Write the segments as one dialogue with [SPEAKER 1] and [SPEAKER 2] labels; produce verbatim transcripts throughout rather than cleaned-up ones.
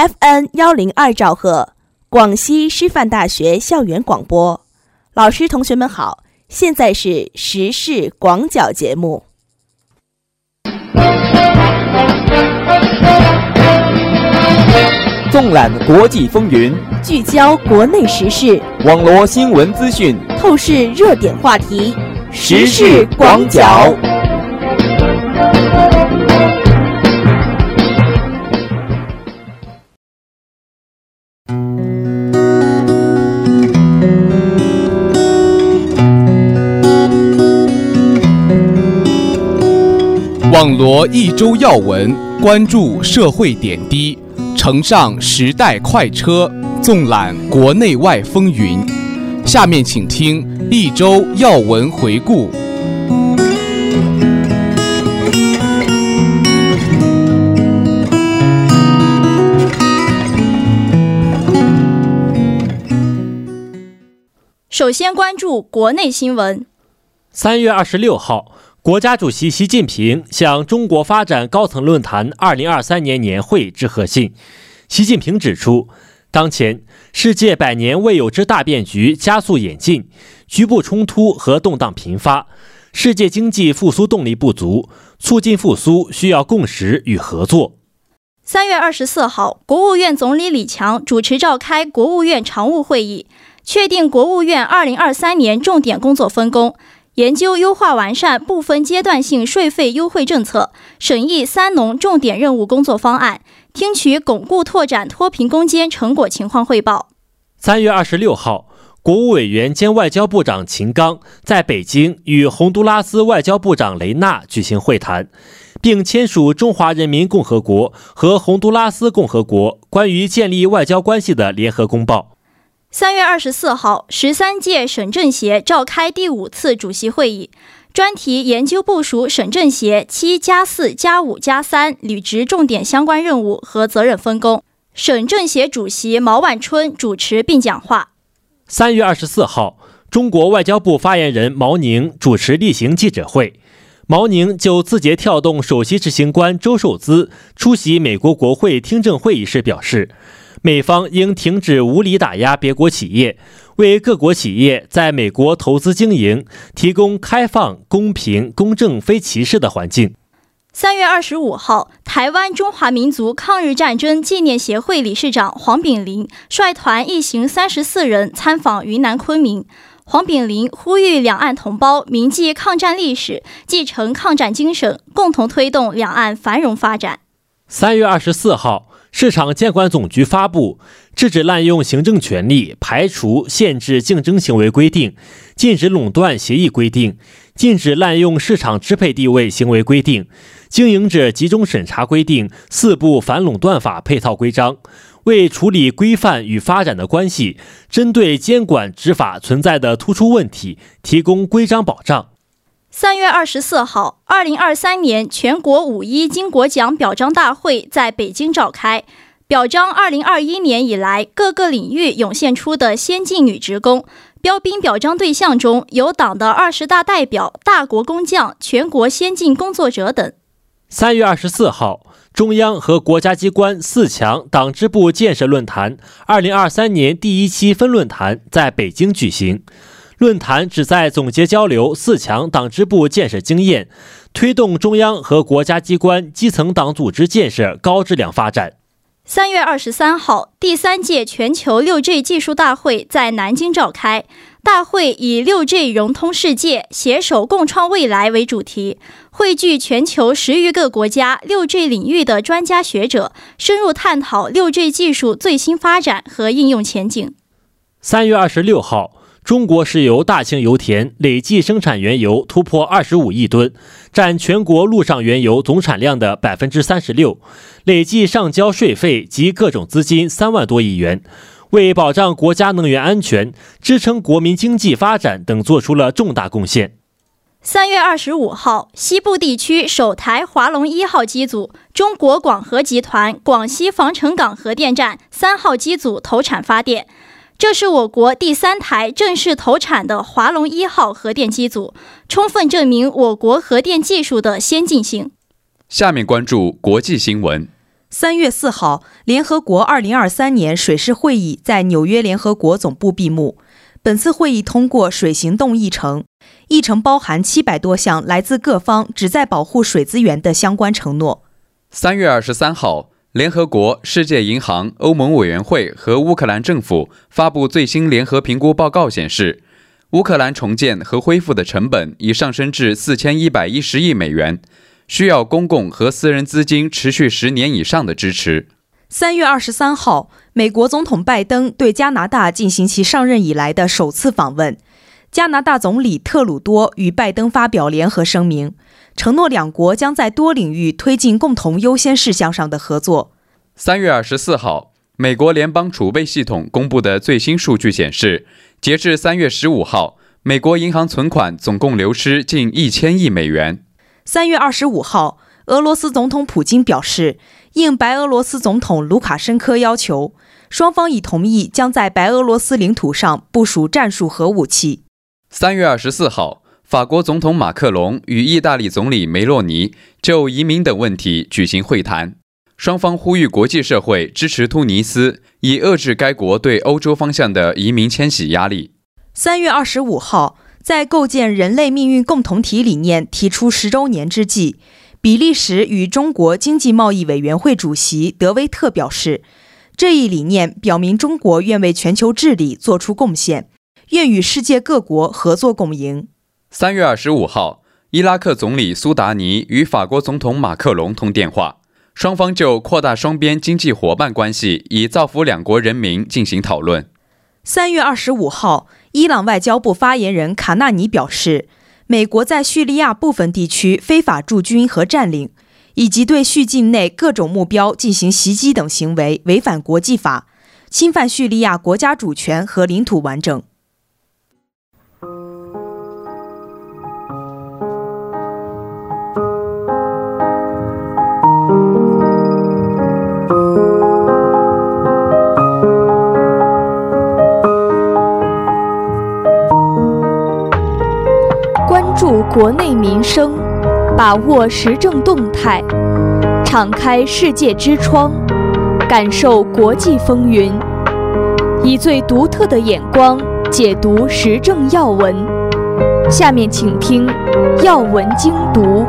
[SPEAKER 1] F M 一零二兆赫，广西师范大学校园广播。老师同学们好，现在是时事广角节目。
[SPEAKER 2] 纵览国际风云，
[SPEAKER 1] 聚焦国内时事，
[SPEAKER 2] 网罗新闻资讯，
[SPEAKER 1] 透视热点话题，
[SPEAKER 2] 时事广角。
[SPEAKER 3] 网罗一周要闻，关注社会点滴，乘上时代快车，纵览国内外风云。下面请听一周要闻回顾。
[SPEAKER 4] 首先关注国内新闻。
[SPEAKER 5] 三月二十六号，国家主席习近平向中国发展高层论坛二零二三年年会致贺信。习近平指出，当前世界百年未有之大变局加速演进，局部冲突和动荡频发，世界经济复苏动力不足，促进复苏需要共识与合作。
[SPEAKER 4] 三月二十四号，国务院总理李强主持召开国务院常务会议，确定国务院二零二三年重点工作分工，研究优化完善部分阶段性税费优惠政策，审议三农重点任务工作方案，听取巩固拓展脱贫攻坚成果情况汇报。
[SPEAKER 5] 三月二十六号，国务委员兼外交部长秦刚在北京与洪都拉斯外交部长雷纳举行会谈，并签署中华人民共和国和洪都拉斯共和国关于建立外交关系的联合公报。
[SPEAKER 4] 三月二十四号，十三届省政协召开第五次主席会议，专题研究部署省政协七加四加五加三履职重点相关任务和责任分工。省政协主席毛万春主持并讲话。
[SPEAKER 5] 三月二十四号，中国外交部发言人毛宁主持例行记者会。毛宁就字节跳动首席执行官周受资出席美国国会听证会议时表示，美方应停止无理打压别国企业，为各国企业在美国投资经营提供开放、公平、公正、非歧视的环境。
[SPEAKER 4] 三月二十五号，台湾中华民族抗日战争纪念协会理事长黄炳麟率团一行三十四人参访云南昆明。黄炳麟呼吁两岸同胞铭记抗战历史，继承抗战精神，共同推动两岸繁荣发展。
[SPEAKER 5] 三月二十四号，市场监管总局发布《制止滥用行政权力、排除、限制竞争行为规定》、《禁止垄断协议规定》、《禁止滥用市场支配地位行为规定》、《经营者集中审查规定》四部反垄断法配套规章，为处理规范与发展的关系，针对监管执法存在的突出问题提供规章保障。
[SPEAKER 4] 三月二十四号，二零二三年全国五一金国奖表彰大会在北京召开，表彰二零二一年以来各个领域涌现出的先进女职工。标兵表彰对象中有党的二十大代表、大国工匠、全国先进工作者等。
[SPEAKER 5] 三月二十四号，中央和国家机关四强党支部建设论坛二零二三年第一期分论坛在北京举行。论坛旨在总结交流四强党支部建设经验，推动中央和国家机关基层党组织建设高质量发展。
[SPEAKER 4] 三月二十三号，第三届全球 六 G 技术大会在南京召开。大会以 六 G 融通世界，携手共创未来为主题，汇聚全球十余个国家 六 G 领域的专家学者，深入探讨 六 G 技术最新发展和应用前景。
[SPEAKER 5] 三月二十六号，中国石油大庆油田累计生产原油突破二十五亿吨，占全国陆上原油总产量的 百分之三十六， 累计上交税费及各种资金三万多亿元，为保障国家能源安全、支撑国民经济发展等做出了重大贡献。
[SPEAKER 4] 三月二十五号，西部地区首台华龙一号机组，中国广核集团广西防城港核电站三号机组投产发电。这是我国第三台正式投产的华龙一号核电机组，充分证明我国核电技术的先进性。
[SPEAKER 6] 下面关注国际新闻。 三月四号，联合国二零二三年水事会议在纽约联合国总部闭幕。本次会议通过水行动议程，议程包含七百多项来自各方旨在保护水资源的相关承诺。
[SPEAKER 7] 三月二十三号，联合国、世界银行、欧盟委员会和乌克兰政府发布最新联合评估报告显示，乌克兰重建和恢复的成本已上升至四千一百一十亿美元，需要公共和私人资金持续十年以上的支持。
[SPEAKER 6] 三月二十三号，美国总统拜登对加拿大进行其上任以来的首次访问。加拿大总理特鲁多与拜登发表联合声明，承诺两国将在多领域推进共同优先事项上的合作。
[SPEAKER 7] 三月二十四号，美国联邦储备系统公布的最新数据显示，截至三月十五号，美国银行存款总共流失近一千亿美元。
[SPEAKER 6] 三月二十五号，俄罗斯总统普京表示，应白俄罗斯总统卢卡申科要求，双方已同意将在白俄罗斯领土上部署战术核武器。
[SPEAKER 7] 三月二十四号，法国总统马克龙与意大利总理梅洛尼就移民等问题举行会谈，双方呼吁国际社会支持突尼斯，以遏制该国对欧洲方向的移民迁徙压力。
[SPEAKER 6] 三月二十五号，在构建人类命运共同体理念提出十周年之际，比利时与中国经济贸易委员会主席德威特表示，这一理念表明中国愿为全球治理做出贡献，愿与世界各国合作共赢。
[SPEAKER 7] 三月二十五号，伊拉克总理苏达尼与法国总统马克龙通电话，双方就扩大双边经济伙伴关系以造福两国人民进行讨论。
[SPEAKER 6] 三月二十五号，伊朗外交部发言人卡纳尼表示，美国在叙利亚部分地区非法驻军和占领，以及对叙境内各种目标进行袭击等行为违反国际法，侵犯叙利亚国家主权和领土完整。
[SPEAKER 8] 关注国内民生，把握时政动态，敞开世界之窗，感受国际风云，以最独特的眼光解读时政要闻。下面请听要闻精读。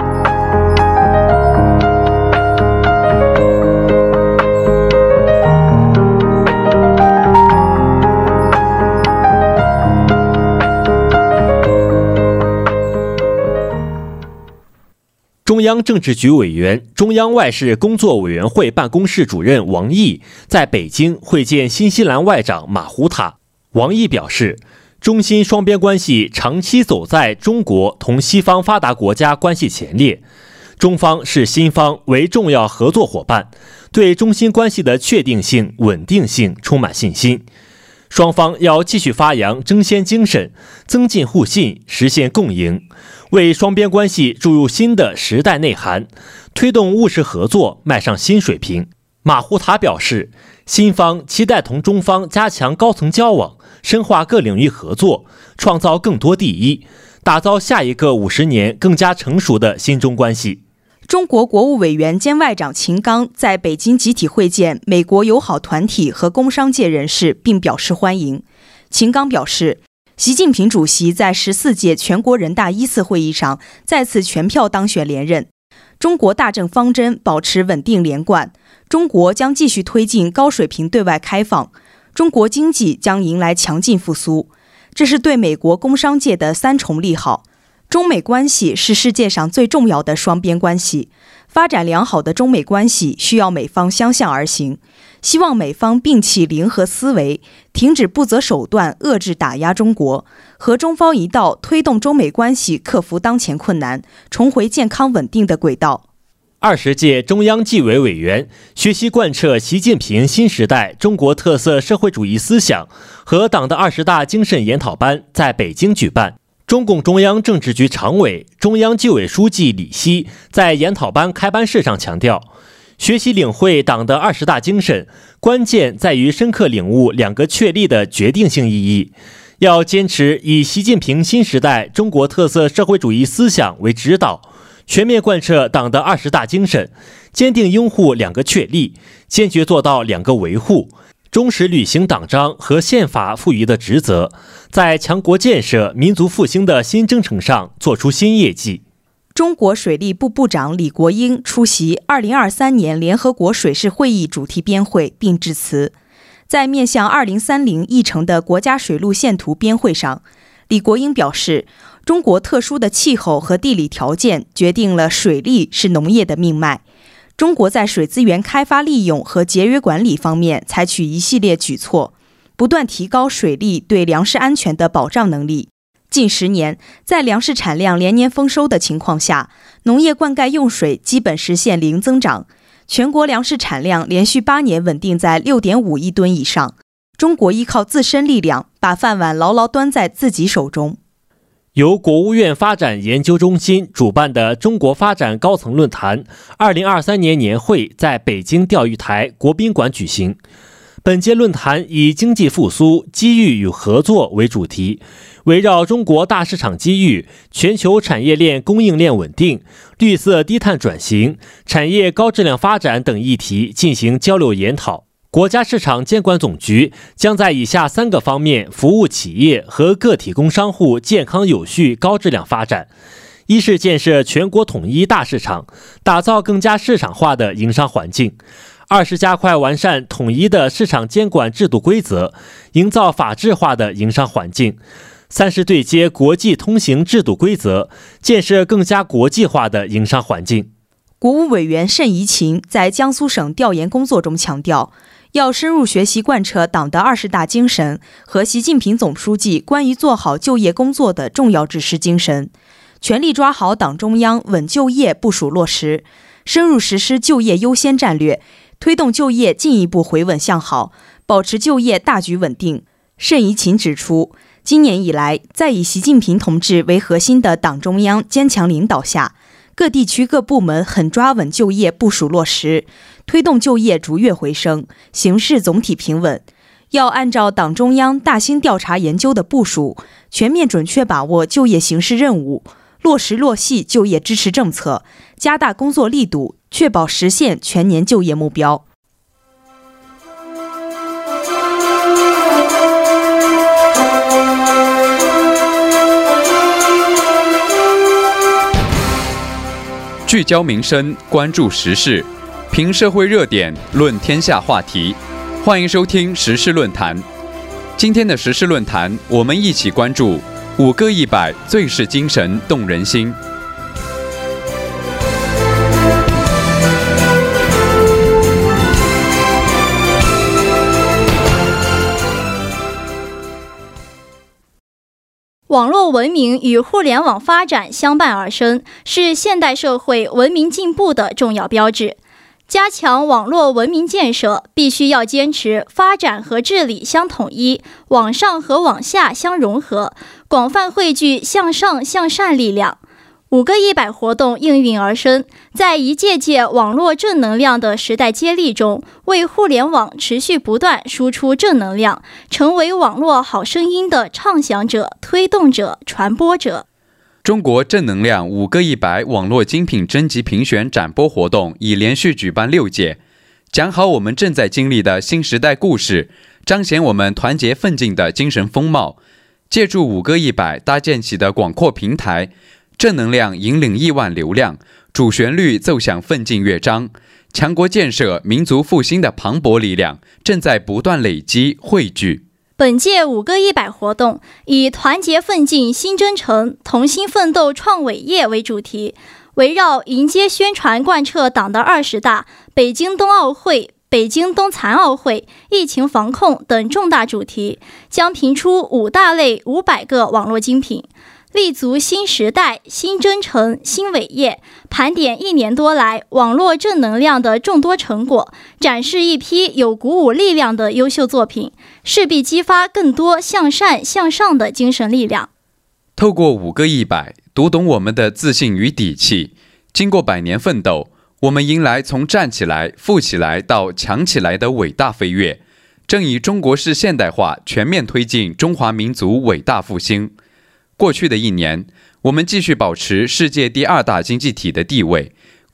[SPEAKER 5] 中央政治局委员、中央外事工作委员会办公室主任王毅在北京会见新西兰外长马胡塔。王毅表示，中新双边关系长期走在中国同西方发达国家关系前列，中方视新方为重要合作伙伴，对中新关系的确定性、稳定性充满信心。双方要继续发扬争先精神，增进互信，实现共赢，为双边关系注入新的时代内涵，推动务实合作迈上新水平。马胡塔表示，新方期待同中方加强高层交往，深化各领域合作，创造更多第一，打造下一个五十年更加成熟的新中关系。
[SPEAKER 6] 中国国务委员兼外长秦刚在北京集体会见美国友好团体和工商界人士，并表示欢迎。秦刚表示，习近平主席在十四届全国人大一次会议上再次全票当选连任，中国大政方针保持稳定连贯，中国将继续推进高水平对外开放，中国经济将迎来强劲复苏，这是对美国工商界的三重利好。中美关系是世界上最重要的双边关系，发展良好的中美关系需要美方相向而行，希望美方摒弃零和思维，停止不择手段遏制打压中国，和中方一道推动中美关系克服当前困难，重回健康稳定的轨道。
[SPEAKER 5] 二十届中央纪委委员学习贯彻习近平新时代中国特色社会主义思想和党的二十大精神研讨班在北京举办。中共中央政治局常委、中央纪委书记李希在研讨班开班式上强调，学习领会党的二十大精神，关键在于深刻领悟两个确立的决定性意义，要坚持以习近平新时代中国特色社会主义思想为指导，全面贯彻党的二十大精神， 坚定拥护两个确立，坚决做到两个维护，忠实履行党章和宪法赋予的职责，在强国建设、民族复兴的新征程上做出新业绩。
[SPEAKER 6] 中国水利部部长李国英出席二零二三年联合国水事会议主题编会并致辞。在面向二零三零议程的国家水路线图编会上，李国英表示，中国特殊的气候和地理条件决定了水利是农业的命脉。中国在水资源开发利用和节约管理方面采取一系列举措，不断提高水利对粮食安全的保障能力。近十年，在粮食产量连年丰收的情况下，农业灌溉用水基本实现零增长，全国粮食产量连续八年稳定在 六点五亿吨以上。中国依靠自身力量，把饭碗牢牢端在自己手中。
[SPEAKER 5] 由国务院发展研究中心主办的中国发展高层论坛二零二三年年会在北京钓鱼台国宾馆举行。本届论坛以经济复苏、机遇与合作为主题，围绕中国大市场机遇、全球产业链供应链稳定、绿色低碳转型、产业高质量发展等议题进行交流研讨。国家市场监管总局将在以下三个方面服务企业和个体工商户健康有序、高质量发展：一是建设全国统一大市场，打造更加市场化的营商环境；二是加快完善统一的市场监管制度规则，营造法治化的营商环境；三是对接国际通行制度规则，建设更加国际化的营商环境。
[SPEAKER 6] 国务委员盛怡琴在江苏省调研工作中强调，要深入学习贯彻党的二十大精神和习近平总书记关于做好就业工作的重要指示精神，全力抓好党中央稳就业部署落实，深入实施就业优先战略，推动就业进一步回稳向好，保持就业大局稳定。盛怡琴指出，今年以来，在以习近平同志为核心的党中央坚强领导下，各地区各部门狠抓稳就业部署落实，推动就业逐月回升，形势总体平稳。要按照党中央大兴调查研究的部署，全面准确把握就业形势任务，落实落细就业支持政策，加大工作力度，确保实现全年就业目标。
[SPEAKER 7] 聚焦民生，关注时事，评社会热点，论天下话题。欢迎收听时事论坛。今天的时事论坛，我们一起关注五个一百最是精神动人心。
[SPEAKER 4] 网络文明与互联网发展相伴而生，是现代社会文明进步的重要标志。加强网络文明建设，必须要坚持发展和治理相统一，网上和网下相融合，广泛汇聚向上向善力量。五个一百活动应运而生，在一届届网络正能量的时代接力中，为互联网持续不断输出正能量，成为网络好声音的畅想者、推动者、传播者。
[SPEAKER 7] 中国正能量五个一百网络精品征集评选展播活动已连续举办六届，讲好我们正在经历的新时代故事，彰显我们团结奋进的精神风貌。借助五个一百搭建起的广阔平台，正能量引领亿万流量，主旋律奏响奋进乐章，强国建设、民族复兴的磅礴力量正在不断累积汇聚。
[SPEAKER 4] 本届五个一百活动以团结奋进新征程，同心奋斗创伟业为主题，围绕迎接宣传贯彻党的二十大、北京冬奥会、北京冬残奥会、疫情防控等重大主题，将评出五大类五百个网络精品，立足新时代、新征程、新伟业，盘点一年多来网络正能量的众多成果，展示一批有鼓舞力量的优秀作品，势必激发更多向善向上的精神力量。
[SPEAKER 7] 透过五个一百，读懂我们的自信与底气。经过百年奋斗，我们迎来从站起来、富起来到强起来的伟大飞跃，正以中国式现代化全面推进中华民族伟大复兴。过去的一年，我们继续保持世界第二大经济体的地位，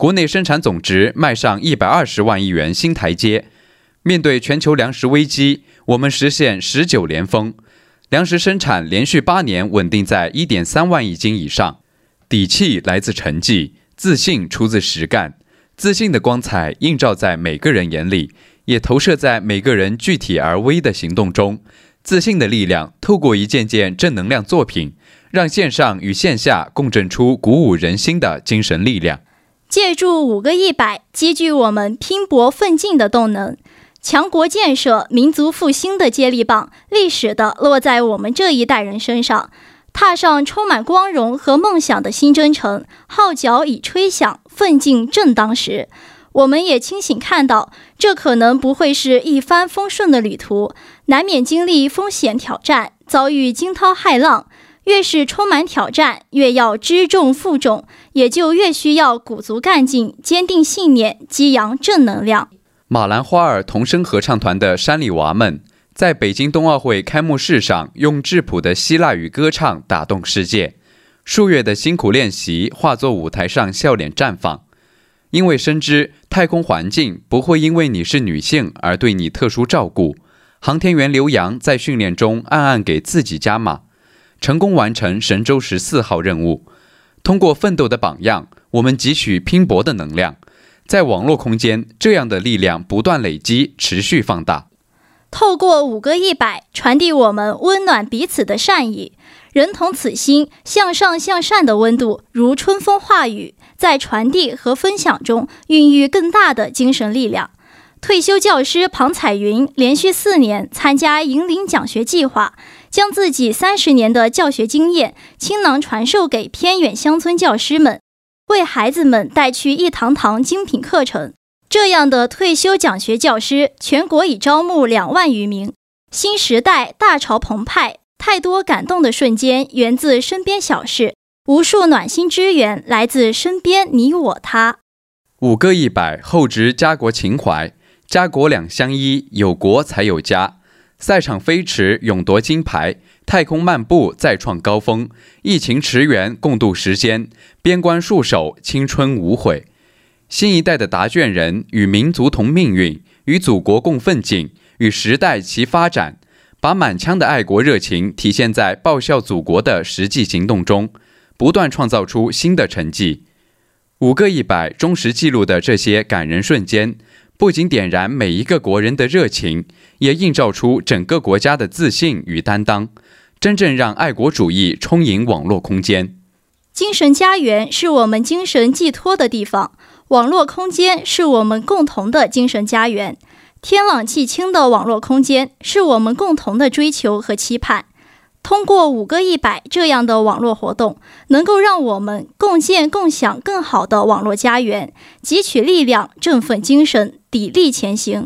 [SPEAKER 7] 国内生产总值迈上一百二十万亿元新台阶。面对全球粮食危机，我们实现十九连丰，粮食生产连续八年稳定在 一点三万亿斤以上。底气来自成绩，自信出自实干。自信的光彩映照在每个人眼里，也投射在每个人具体而微的行动中。自信的力量透过一件件正能量作品，让线上与线下共振出鼓舞人心的精神力量。
[SPEAKER 4] 借助五个一百，积聚我们拼搏奋进的动能。强国建设、民族复兴的接力棒，历史的落在我们这一代人身上，踏上充满光荣和梦想的新征程。号角已吹响，奋进正当时。我们也清醒看到，这可能不会是一帆风顺的旅途，难免经历风险挑战，遭遇惊涛骇浪。越是充满挑战，越要知重负重，也就越需要鼓足干劲，坚定信念，激扬正能量。
[SPEAKER 7] 马兰花儿童声合唱团的山里娃们，在北京冬奥会开幕式上用质朴的希腊语歌唱打动世界，数月的辛苦练习化作舞台上笑脸绽放。因为深知太空环境不会因为你是女性而对你特殊照顾，航天员刘洋在训练中暗暗给自己加码，成功完成神舟十四号任务。通过奋斗的榜样，我们汲取拼搏的能量。在网络空间，这样的力量不断累积，持续放大。
[SPEAKER 4] 透过五个一百，传递我们温暖彼此的善意。人同此心，向上向善的温度如春风化雨，在传递和分享中孕育更大的精神力量。退休教师庞彩云连续四年参加引领奖学计划，将自己三十年的教学经验倾囊传授给偏远乡村教师们，为孩子们带去一堂堂精品课程。这样的退休奖学教师，全国已招募两万余名。新时代大潮澎湃，太多感动的瞬间源自身边小事，无数暖心支援来自身边你我他。
[SPEAKER 7] 五个一百厚植家国情怀，家国两相依，有国才有家。赛场飞驰勇夺金牌，太空漫步再创高峰。疫情驰援共度时间，边关戍守青春无悔。新一代的答卷人与民族同命运，与祖国共奋进，与时代齐发展，把满腔的爱国热情体现在报效祖国的实际行动中，不断创造出新的成绩。五个一百忠实记录的这些感人瞬间，不仅点燃每一个国人的热情，也映照出整个国家的自信与担当，真正让爱国主义充盈网络空间。
[SPEAKER 4] 精神家园是我们精神寄托的地方，网络空间是我们共同的精神家园。天朗气清的网络空间是我们共同的追求和期盼。通过五个一百这样的网络活动，能够让我们共建共享更好的网络家园，汲取力量，振奋精神，砥砺前行。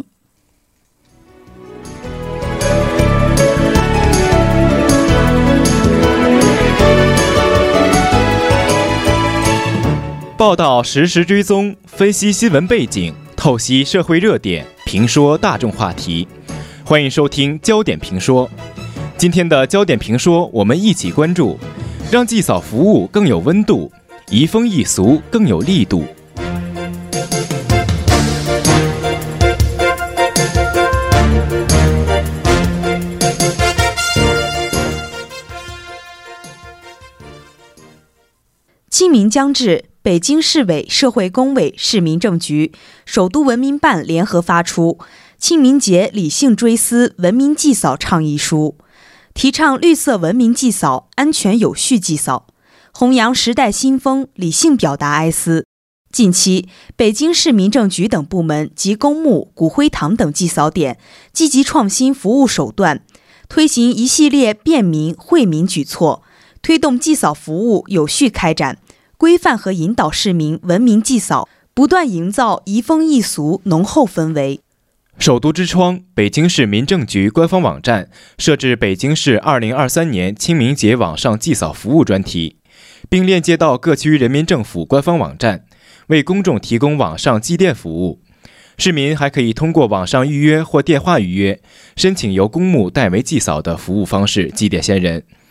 [SPEAKER 9] 报道实时追踪，分析新闻背景，透析社会热点，评说大众话题。欢迎收听焦点评说。今天的焦点评说，我们一起关注让祭扫服务更有温度，移风易俗更有力度。
[SPEAKER 6] 清明将至，北京市委社会工委市民政局、首都文明办联合发出清明节理性追思文明祭扫倡议书，提倡绿色文明祭扫、安全有序祭扫，弘扬时代新风，理性表达哀思。近期，北京市民政局等部门及公墓、骨灰堂等祭扫点积极创新服务手段，推行一系列便民惠民举措，推动祭扫服务有序开展，规范和引导市民文明祭扫，不断营造移风易俗浓厚氛围。
[SPEAKER 9] 首都之窗，北京市民政局官方网站设置北京市二零二三年清明节网上祭扫服务专题，并链接到各区人民政府官方网站，为公众提供网上祭奠服务。市民还可以通过网上预约或电话预约，申请由公墓代为祭扫的服务方式祭奠先人。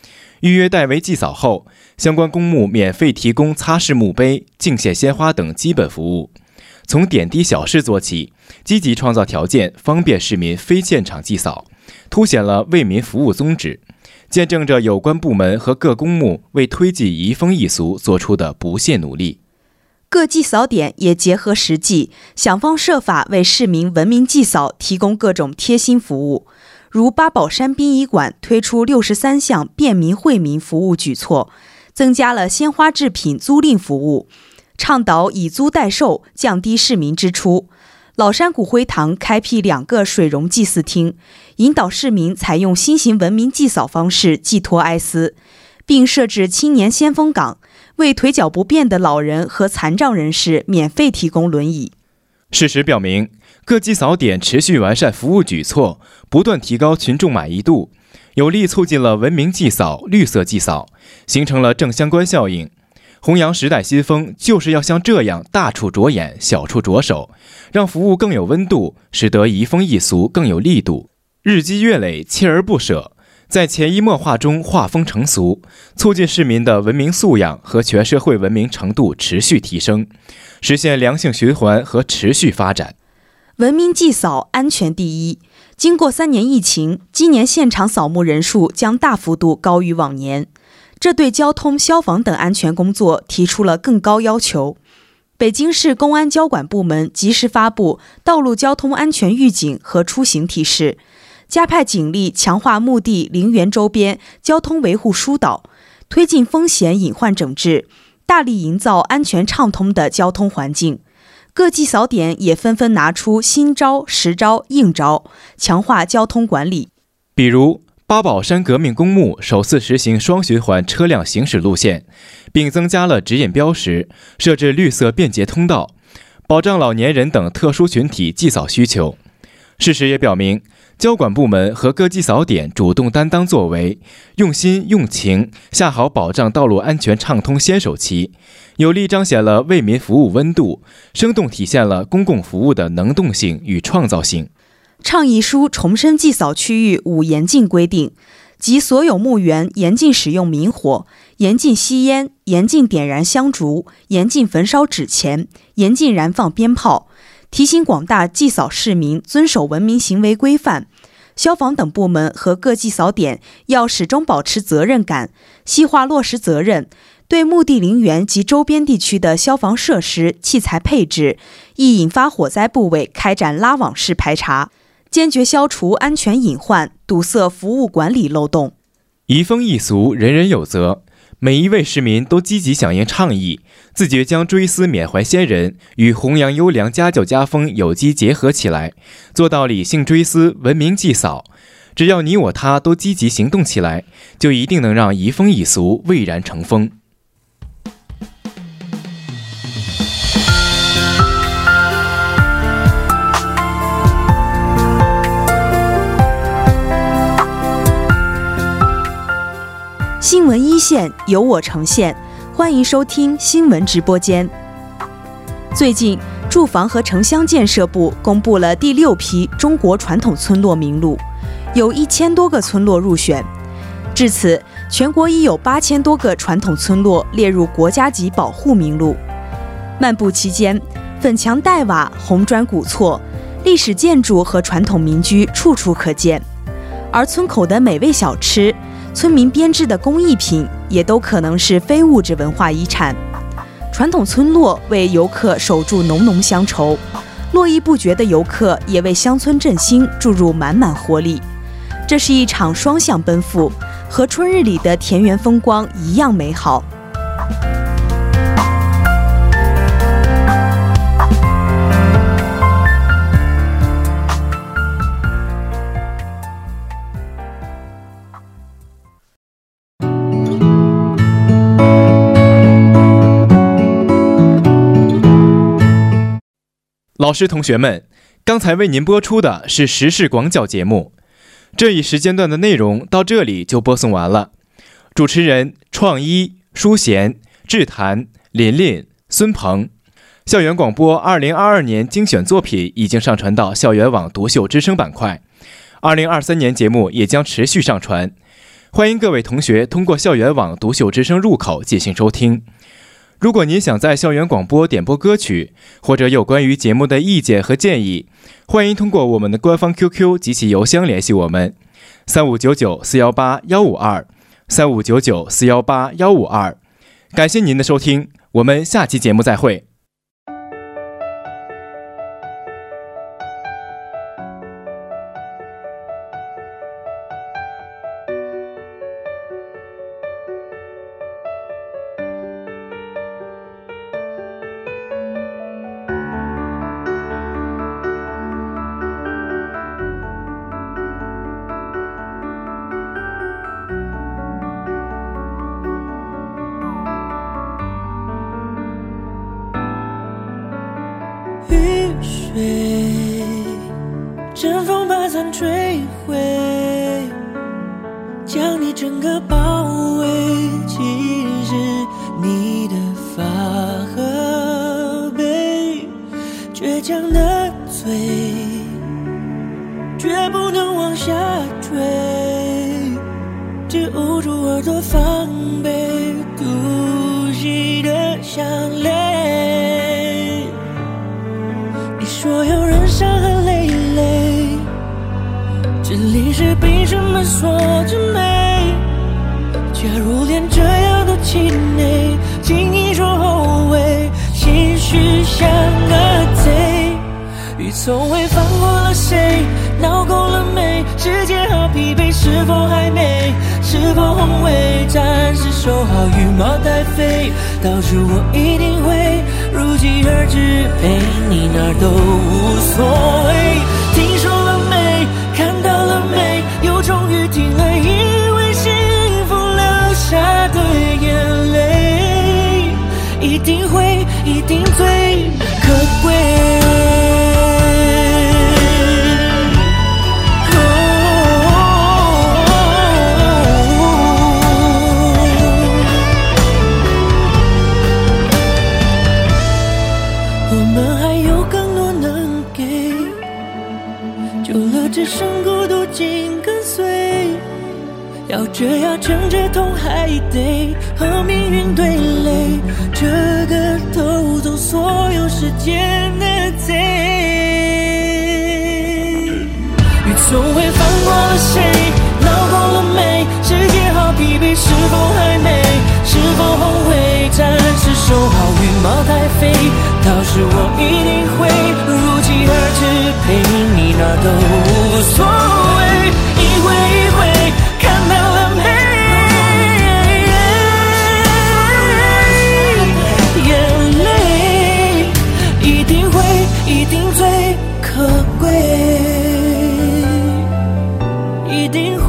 [SPEAKER 9] 预约代为祭扫后，相关公墓免费提供擦拭墓碑、敬献鲜花等基本服务。从点滴小事做起，积极创造条件，方便市民非现场祭扫，凸显了为民服务宗旨，见证着有关部门和各公墓为推进移风易俗做出的不懈努力。
[SPEAKER 6] 各祭扫点也结合实际，想方设法为市民文明祭扫提供各种贴心服务。如八宝山殡仪馆推出六十三项便民惠民服务举措，增加了鲜花制品租赁服务，倡导以租代售，降低市民支出。老山骨灰堂开辟两个水溶祭祀厅，引导市民采用新型文明祭扫方式寄托哀思，并设置青年先锋岗，为腿脚不便的老人和残障人士免费提供轮椅。
[SPEAKER 9] 事实表明，各祭扫点持续完善服务举措，不断提高群众满意度，有力促进了文明祭扫、绿色祭扫，形成了正相关效应。弘扬时代新风，就是要像这样大处着眼，小处着手，让服务更有温度，使得移风易俗更有力度。日积月累，锲而不舍，在潜移默化中化风成俗，促进市民的文明素养和全社会文明程度持续提升，实现良性循环和持续发展。
[SPEAKER 6] 文明祭扫，安全第一。经过三年疫情，今年现场扫墓人数将大幅度高于往年，这对交通、消防等安全工作提出了更高要求。北京市公安交管部门及时发布道路交通安全预警和出行提示，加派警力强化墓地陵园周边交通维护疏导，推进风险隐患整治，大力营造安全畅通的交通环境。各祭扫点也纷纷拿出新招、实招、硬招，强化交通管理。
[SPEAKER 9] 比如八宝山革命公墓首次实行双循环车辆行驶路线，并增加了指引标识，设置绿色便捷通道，保障老年人等特殊群体祭扫需求。事实也表明，交管部门和各祭扫点主动担当作为，用心用情，下好保障道路安全畅通先手棋，有力彰显了为民服务温度，生动体现了公共服务的能动性与创造性。
[SPEAKER 6] 倡议书重申祭扫区域五严禁规定，即所有墓园严禁使用明火，严禁吸烟，严禁点燃香烛，严禁焚烧纸钱，严禁燃放鞭炮，提醒广大祭扫市民遵守文明行为规范。消防等部门和各祭扫点要始终保持责任感，细化落实责任，对墓地陵园及周边地区的消防设施、器材配置、易引发火灾部位开展拉网式排查，坚决消除安全隐患，堵塞服务管理漏洞。
[SPEAKER 9] 移风易俗，人人有责。每一位市民都积极响应倡议，自觉将追思缅怀先人与弘扬优良家教家风有机结合起来，做到理性追思、文明祭扫。只要你我他都积极行动起来，就一定能让移风易俗蔚然成风。
[SPEAKER 6] 新闻一线由我呈现，欢迎收听新闻直播间。最近，住房和城乡建设部公布了第六批中国传统村落名录，有一千多个村落入选。至此，全国已有八千多个传统村落列入国家级保护名录。漫步期间，粉墙黛瓦、红砖古厝、历史建筑和传统民居处处可见，而村口的美味小吃、村民编织的工艺品也都可能是非物质文化遗产。传统村落为游客守住浓浓乡愁，络绎不绝的游客也为乡村振兴注入满满活力。这是一场双向奔赴，和春日里的田园风光一样美好。
[SPEAKER 9] 老师同学们，刚才为您播出的是时事广角节目，这一时间段的内容到这里就播送完了。主持人创一、舒贤、志谭、琳琳、孙鹏。校园广播二零二二年精选作品已经上传到校园网独秀之声板块，二零二三年节目也将持续上传。 欢迎各位同学通过校园网独秀之声入口进行收听。如果您想在校园广播点播歌曲，或者有关于节目的意见和建议，欢迎通过我们的官方 Q Q 及其邮箱联系我们：三五九九四幺八幺五二，三五九九四幺八幺五二。感谢您的收听，我们下期节目再会。
[SPEAKER 10] 阵风把伞吹毁，将你整个包围。其实你的发和背，倔强的嘴，绝不能往下坠，只捂住耳朵防备，毒气的响泪。你说有人伤痕累累，这里是凭什么说着美？假如连这样都气馁，轻易说后悔，心虚像个贼。雨从未放过了谁，闹够了没？世界好疲惫，是否还美？是否宏伟？暂时收好羽毛待飞，到时我一定会如期而至，陪你哪儿都无所谓。听说了没？看到了没？又终于听了，因为幸福流下的眼泪，一定会，一定最可贵。只剩孤独紧跟随，要这样撑着痛，还得和命运对垒，这个偷走所有时间的贼。雨从未放过了谁，闹够了没？世界好疲惫，是否还美？是否后悔？暂时收好羽毛待飞，到时我一定会如期而至，陪你哪儿都无所谓。一回一回看到了没？眼泪一定会，一定最可贵，一定会。